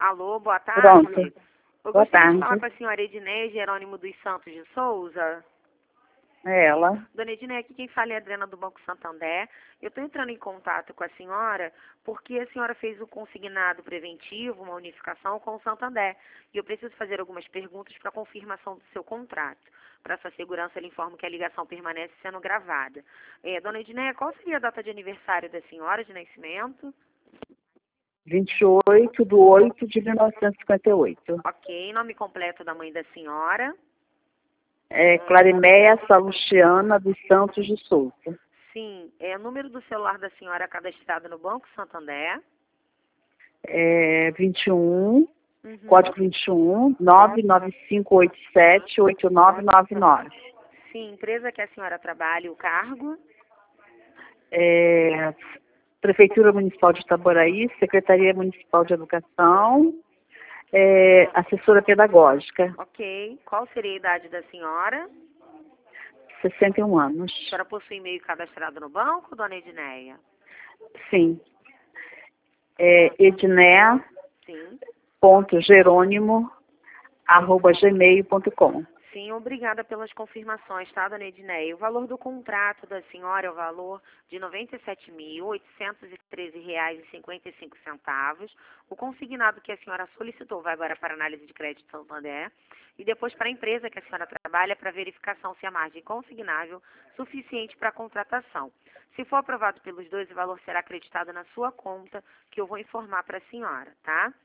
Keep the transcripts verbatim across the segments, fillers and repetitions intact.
Alô, boa tarde. Pronto. Eu Boa gostaria tarde. de falar com a senhora Edneia Jerônimo dos Santos de Souza. É ela. Dona Edneia, aqui quem fala é a Adriana do Banco Santander. Eu estou entrando em contato com a senhora porque a senhora fez um consignado preventivo, uma unificação com o Santander. E eu preciso fazer algumas perguntas para confirmação do seu contrato. Para sua segurança, ele informa que a ligação permanece sendo gravada. É, Dona Edneia, qual seria a data de aniversário da senhora de nascimento? vinte e oito de oito de mil novecentos e cinquenta e oito. Ok, nome completo da mãe da senhora? É Clariméia Salustiana dos Santos de Souza. Sim, é o número do celular da senhora cadastrado no Banco Santander. É vinte e um, Uhum. código vinte e um, nove nove cinco oito sete oito nove nove nove. Sim, empresa que a senhora trabalha, o cargo? É, Prefeitura Municipal de Itaboraí, Secretaria Municipal de Educação, é, assessora pedagógica, Ok. Qual seria a idade da senhora? sessenta e um anos. A senhora possui e-mail cadastrado no banco, dona Edneia? Sim. É edné Sim. ponto jerônimo arroba gmail ponto com. Sim, obrigada pelas confirmações, tá, dona Edneia? O valor do contrato da senhora é o valor de noventa e sete mil, oitocentos e treze reais e cinquenta e cinco centavos. O consignado que a senhora solicitou vai agora para análise de crédito Santander e depois para a empresa que a senhora trabalha para verificação se a margem consignável suficiente para a contratação. Se for aprovado pelos dois, o valor será acreditado na sua conta, que eu vou informar para a senhora, tá?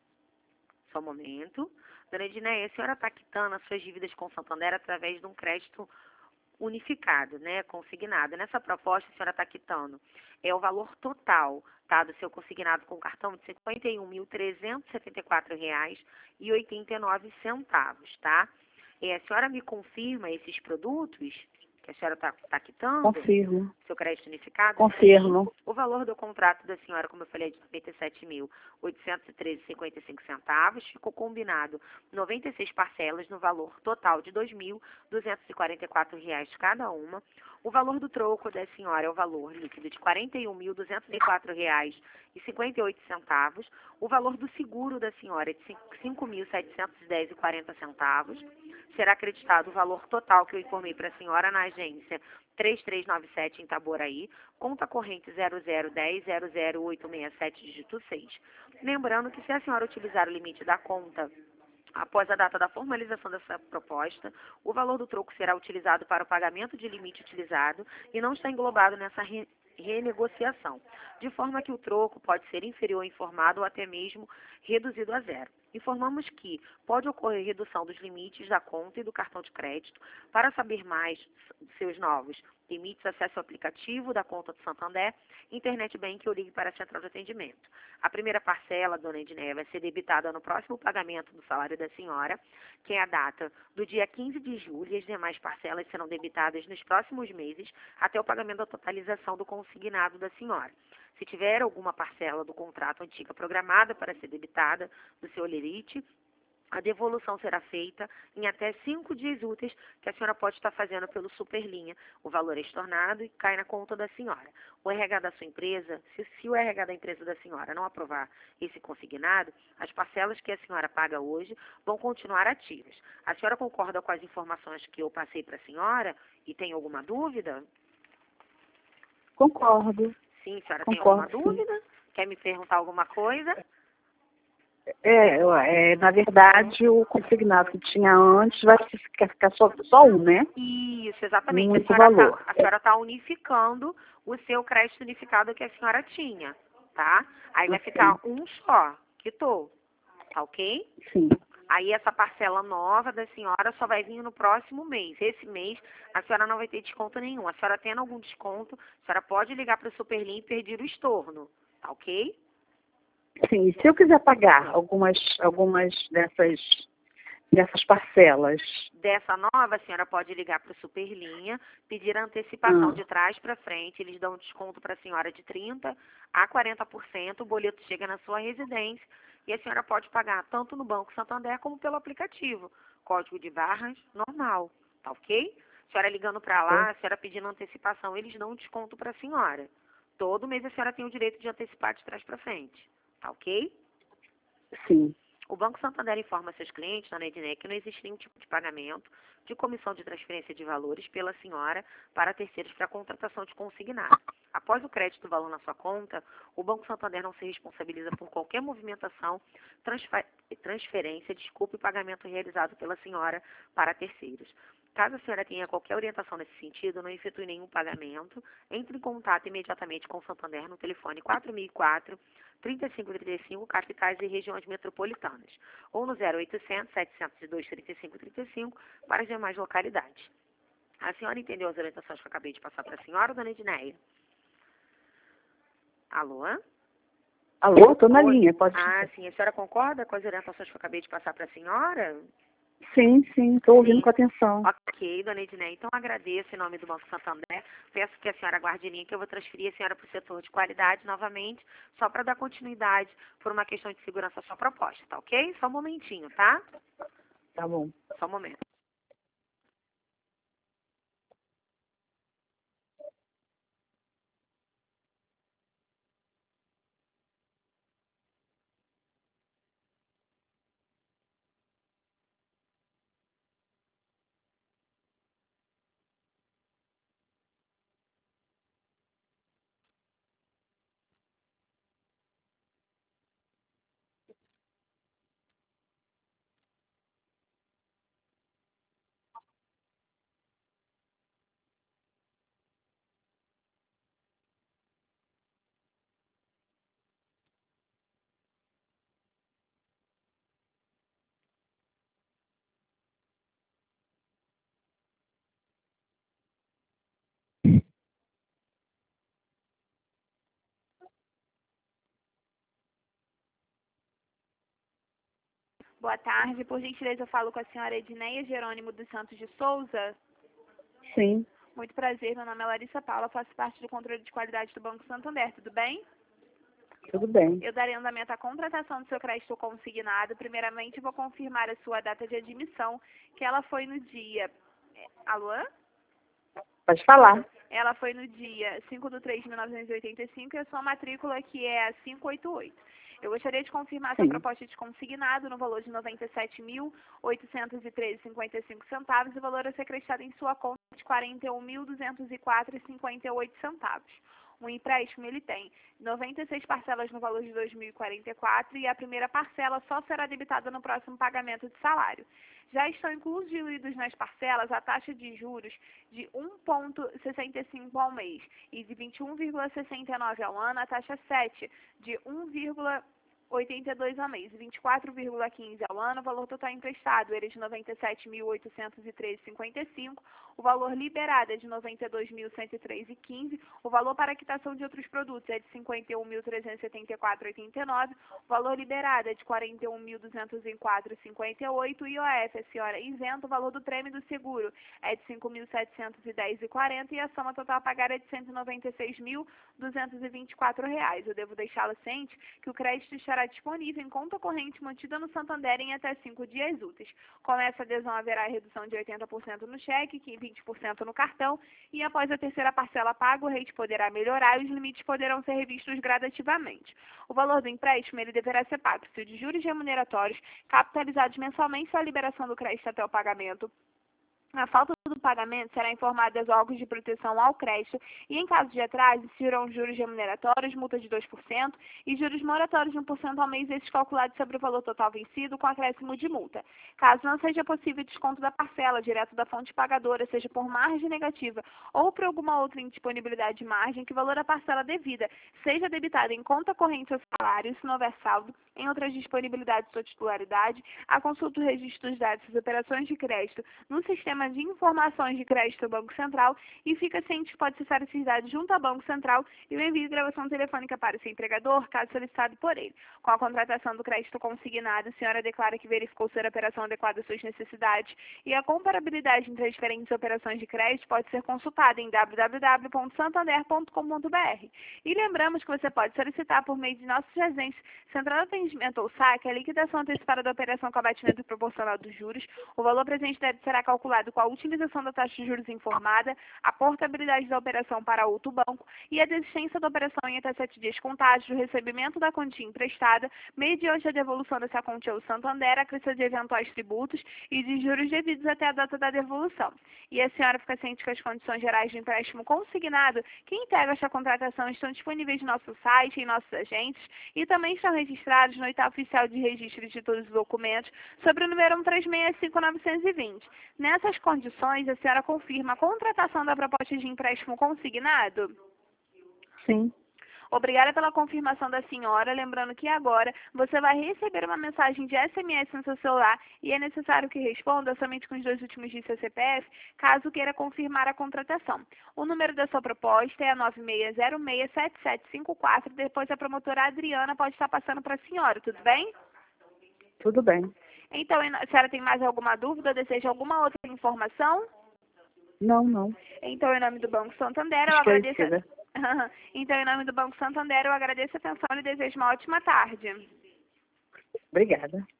Só um momento. Dona Edneia, a senhora está quitando as suas dívidas com o Santander através de um crédito unificado, né, consignado. Nessa proposta, a senhora está quitando é o valor total, tá, do seu consignado com cartão de cinquenta e um mil, trezentos e setenta e quatro reais e oitenta e nove centavos, tá? E a senhora me confirma esses produtos que a senhora está tá quitando? Confirmo. Seu crédito unificado? Confirmo. O valor do contrato da senhora, como eu falei, é de noventa e sete mil, oitocentos e treze reais e cinquenta e cinco centavos. Ficou combinado noventa e seis parcelas no valor total de dois mil duzentos e quarenta e quatro reais cada uma. O valor do troco da senhora é o valor líquido de quarenta e um mil, duzentos e quatro reais e cinquenta e oito centavos. O valor do seguro da senhora é de cinco mil setecentos e dez reais e quarenta centavos. Será acreditado o valor total que eu informei para a senhora na agência três três nove sete em Itaboraí, conta corrente zero zero um zero zero zero oito seis sete, dígito seis. Lembrando que se a senhora utilizar o limite da conta após a data da formalização dessa proposta, o valor do troco será utilizado para o pagamento de limite utilizado e não está englobado nessa re renegociação, de forma que o troco pode ser inferior ao informado ou até mesmo reduzido a zero. Informamos que pode ocorrer redução dos limites da conta e do cartão de crédito. Para saber mais seus novos limites, acesse o aplicativo da conta do Santander, Internet Bank ou ligue para a central de atendimento. A primeira parcela, dona Edneia, vai ser debitada no próximo pagamento do salário da senhora, que é a data do dia quinze de julho, e as demais parcelas serão debitadas nos próximos meses até o pagamento da totalização do consignado da senhora. Se tiver alguma parcela do contrato antiga programada para ser debitada do seu lerite, a devolução será feita em até cinco dias úteis que a senhora pode estar fazendo pelo Superlinha. O valor é estornado e cai na conta da senhora. O R H da sua empresa, se, se o R H da empresa da senhora não aprovar esse consignado, as parcelas que a senhora paga hoje vão continuar ativas. A senhora concorda com as informações que eu passei para a senhora e tem alguma dúvida? Concordo. Sim, a senhora Concordo, tem alguma dúvida? Quer me perguntar alguma coisa? É, é, na verdade, o consignado que tinha antes vai ficar, ficar só, só um, né? Isso, exatamente. Um A único senhora valor. tá, a senhora está unificando o seu crédito unificado que a senhora tinha, tá? Aí vai Ok. ficar um só, quitou, tá ok? Sim. Aí essa parcela nova da senhora só vai vir no próximo mês. Esse mês a senhora não vai ter desconto nenhum. A senhora tendo algum desconto, a senhora pode ligar para o Superlinha e pedir o estorno, tá ok? Sim, e se eu quiser pagar algumas, algumas dessas, dessas parcelas? Dessa nova, a senhora pode ligar para o Superlinha, pedir a antecipação Ah, de trás para frente. Eles dão um desconto para a senhora de trinta por cento a quarenta por cento. O boleto chega na sua residência e a senhora pode pagar tanto no Banco Santander como pelo aplicativo. Código de barras normal, tá ok? A senhora ligando para lá, a senhora pedindo antecipação, eles dão um desconto para a senhora. Todo mês a senhora tem o direito de antecipar de trás para frente, tá ok? Sim. O Banco Santander informa seus clientes, dona Edneia, que não existe nenhum tipo de pagamento de comissão de transferência de valores pela senhora para terceiros para contratação de consignado. Após o crédito do valor na sua conta, o Banco Santander não se responsabiliza por qualquer movimentação, transferência, desculpa e pagamento realizado pela senhora para terceiros. Caso a senhora tenha qualquer orientação nesse sentido, não efetue nenhum pagamento, entre em contato imediatamente com o Santander no telefone quatro mil e quatro, trinta e cinco trinta e cinco, capitais e regiões metropolitanas, ou no zero oitocentos, setecentos e dois, trinta e cinco trinta e cinco para as demais localidades. A senhora entendeu as orientações que eu acabei de passar para a senhora, dona Edneia? Alô? Alô, estou na Oi. linha, pode... Ah, sim. A senhora concorda com as orientações que eu acabei de passar para a senhora? Sim, sim, estou ouvindo Sim. com atenção. Ok, dona Edneia. Então, agradeço em nome do Banco Santander. Peço que a senhora aguarde em linha, que eu vou transferir a senhora para o setor de qualidade novamente, só para dar continuidade por uma questão de segurança à sua proposta, tá ok? Só um momentinho, tá? Tá bom. Só um momento. Boa tarde, por gentileza eu falo com a senhora Edneia Jerônimo dos Santos de Souza. Sim, Muito prazer, meu nome é Larissa Paula, faço parte do controle de qualidade do Banco Santander, tudo bem? tudo bem. Eu darei andamento à contratação do seu crédito consignado. Primeiramente, vou confirmar a sua data de admissão, que ela foi no dia... é, Alô? Pode falar. Ela foi no dia cinco de três de mil novecentos e oitenta e cinco e a sua matrícula, que é a quinhentos e oitenta e oito. Eu gostaria de confirmar a sua Sim. proposta de consignado no valor de noventa e sete mil, oitocentos e treze reais e cinquenta e cinco centavos e o valor a ser acrescido em sua conta de quarenta e um mil, duzentos e quatro reais e cinquenta e oito centavos. O empréstimo, ele tem noventa e seis parcelas no valor de dois mil e quarenta e quatro e a primeira parcela só será debitada no próximo pagamento de salário. Já estão incluídos nas parcelas a taxa de juros de um vírgula sessenta e cinco ao mês e de vinte e um vírgula sessenta e nove ao ano, a taxa sete de um vírgula oitenta e dois ao mês e vinte e quatro vírgula quinze ao ano, o valor total emprestado ele é de noventa e sete mil, oitocentos e treze reais e cinquenta e cinco, o valor liberado é de noventa e dois mil, cento e três reais e quinze, o valor para quitação de outros produtos é de cinquenta e um mil, trezentos e setenta e quatro reais e oitenta e nove, o valor liberado é de quarenta e um mil, duzentos e quatro reais e cinquenta e oito, e o I O F, a senhora isenta, o valor do prêmio do seguro é de cinco mil, setecentos e dez reais e quarenta e a soma total a pagar é de cento e noventa e seis mil, duzentos e vinte e quatro reais. Eu devo deixá-la ciente que o crédito estará disponível em conta corrente mantida no Santander em até cinco dias úteis. Com essa adesão haverá redução de oitenta por cento no cheque, vinte por cento no cartão e após a terceira parcela paga, o rate poderá melhorar e os limites poderão ser revistos gradativamente. O valor do empréstimo ele deverá ser pago se de juros remuneratórios capitalizados mensalmente a liberação do crédito até o pagamento. A falta do pagamento será informada aos órgãos de proteção ao crédito e, em caso de atraso, serão juros remuneratórios, multa de dois por cento e juros moratórios de um por cento ao mês, esses calculados sobre o valor total vencido com acréscimo de multa. Caso não seja possível desconto da parcela direto da fonte pagadora, seja por margem negativa ou por alguma outra indisponibilidade de margem, que o valor da parcela devida seja debitado em conta corrente ou salário, se não houver saldo, em outras disponibilidades ou titularidade, a consulta do registro dos dados das operações de crédito no sistema de informações de crédito do Banco Central e fica ciente que pode acessar esses dados junto ao Banco Central e o envio de gravação telefônica para o seu empregador, caso solicitado por ele. Com a contratação do crédito consignado, a senhora declara que verificou ser a operação adequada às suas necessidades e a comparabilidade entre as diferentes operações de crédito pode ser consultada em w w w ponto santander ponto com ponto b r. E lembramos que você pode solicitar por meio de nossas agências Central de Atendimento ou saque a liquidação antecipada da operação com abatimento proporcional dos juros. O valor presente deve será calculado com a utilização redução da taxa de juros informada, a portabilidade da operação para outro banco e a desistência da operação em até sete dias contados do recebimento da quantia emprestada, mediante a devolução dessa quantia ao Santander, a crescer de eventuais tributos e de juros devidos até a data da devolução. E a senhora fica ciente que as condições gerais de empréstimo consignado que integram esta contratação estão disponíveis no nosso site, em nossos agentes, e também estão registrados no oitavo oficial de registro de todos os documentos sobre o número um três seis cinco nove dois zero. Nessas condições, a senhora confirma a contratação da proposta de empréstimo consignado? Sim. Obrigada pela confirmação da senhora, lembrando que agora você vai receber uma mensagem de S M S no seu celular e é necessário que responda somente com os dois últimos dígitos do seu C P F, caso queira confirmar a contratação. O número da sua proposta é a nove seis zero seis sete sete cinco quatro, depois a promotora Adriana pode estar passando para a senhora, tudo bem? Tudo bem. Então, a senhora tem mais alguma dúvida, deseja alguma outra informação? Não, não. Então, em nome do Banco Santander, eu agradeço... Esclarecida. Então, em nome do Banco Santander, eu agradeço a atenção e desejo uma ótima tarde. Obrigada.